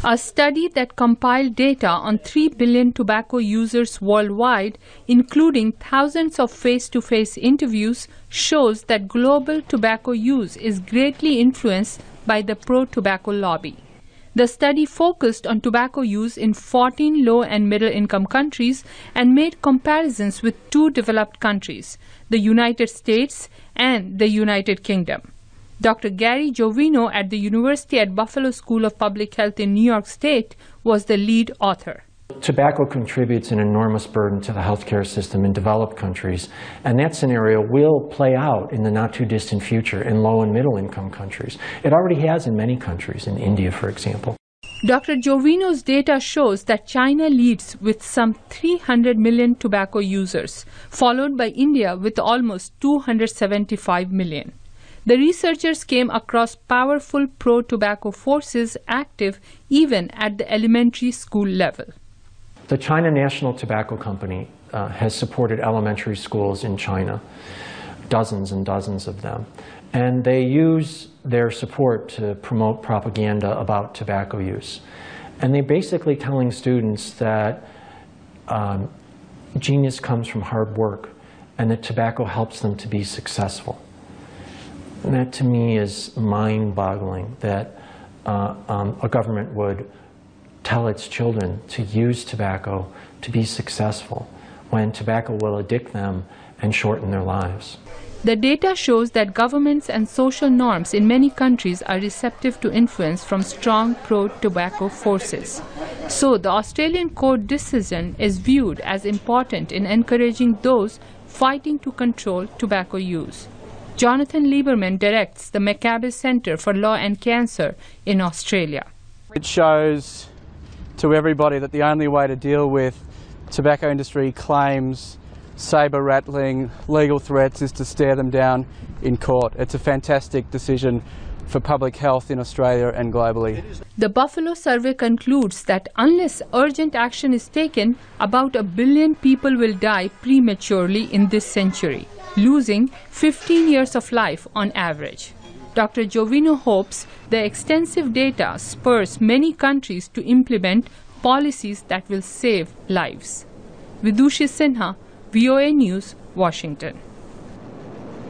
A study that compiled data on 3 billion tobacco users worldwide, including thousands of face-to-face interviews, shows that global tobacco use is greatly influenced by the pro-tobacco lobby. The study focused on tobacco use in 14 low- and middle-income countries and made comparisons with 2 developed countries, the United States and the United Kingdom. Dr. Gary Jovino at the University at Buffalo School of Public Health in New York State was the lead author. Tobacco contributes an enormous burden to the healthcare system in developed countries, and that scenario will play out in the not-too-distant future in low- and middle-income countries. It already has in many countries, in India, for example. Dr. Jovino's data shows that China leads with some 300 million tobacco users, followed by India with almost 275 million. The researchers came across powerful pro-tobacco forces active even at the elementary school level. The China National Tobacco Company has supported elementary schools in China, dozens and dozens of them. And they use their support to promote propaganda about tobacco use. And they're basically telling students that genius comes from hard work and that tobacco helps them to be successful. And that, to me, is mind-boggling, that a government would tell its children to use tobacco to be successful when tobacco will addict them and shorten their lives. The data shows that governments and social norms in many countries are receptive to influence from strong pro-tobacco forces. So the Australian court decision is viewed as important in encouraging those fighting to control tobacco use. Jonathan Lieberman directs the Maccabi Centre for Law and Cancer in Australia. It shows to everybody that the only way to deal with tobacco industry claims, saber-rattling, legal threats is to stare them down in court. It's a fantastic decision for public health in Australia and globally. The Buffalo survey concludes that unless urgent action is taken, about 1 billion people will die prematurely in this century, losing 15 years of life on average. Dr. Jovino hopes the extensive data spurs many countries to implement policies that will save lives. Vidushi Sinha, VOA News, Washington.